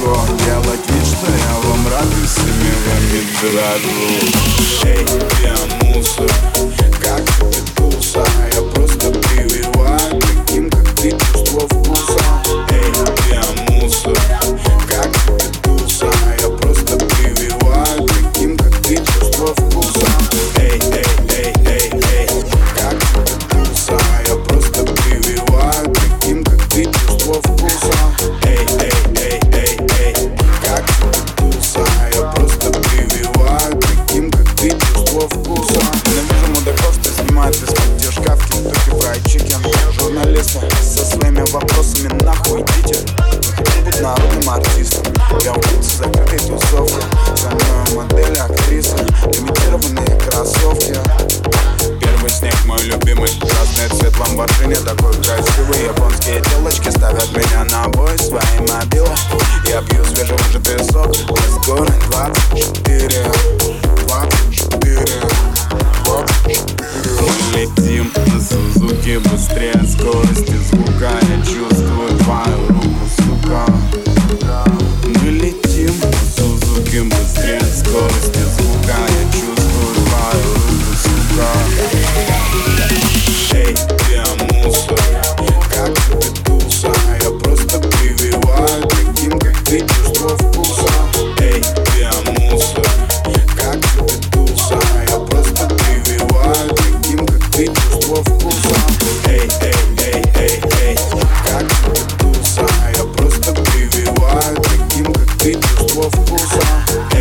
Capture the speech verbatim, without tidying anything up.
легко делать вид, что я вам радостными вами дрожу. Эй, я мусор, как тебе туса? Я просто прививаю таким, как ты, чувство вкуса. Эй, я мусор, как тебе туса? Я просто прививаю таким, как ты, чувство вкуса. Эй, эй, эй, эй, эй, как тебе туса? Я просто прививаю таким, как ты, чувство вкуса. Эй, эй, эй, эй, эй, как тебе туса? Я просто прививаю таким, как ты, чувство вкуса. Ненавижу мудаков, кто снимает из-под тяжка в Кентукки Фрайд Чикен. Журналисты со своими вопросами нахуй идите. Вы хотите быть народным артистом? Я убийца закрытой тусовки. Со мной модели, актрисы, лимитированные кроссовки. Первый снег мой любимый, красный цвет Ламборджини, такой красивый. Японские телочки ставят меня на бой своей мобилой. Я пью свежевыжатый сок, на скорой двадцать четыре, двадцать четыре, двадцать четыре. Мы летим на Сузуки быстрее скорости звука. Я чувствую твою руку, сука. Мы летим на Сузуки быстрее скорости звука. Я чувствую твою руку, сука. Эй, я мусор, как тебе туса? Я просто прививаю таким, как ты, чувство вкуса. Эй, я мусор, как тебе туса? Я просто прививаю таким, как ты, чувство вкуса. Эй, эй, эй, эй, эй, как тебе туса? Я просто прививаю таким, как ты, чувство вкуса.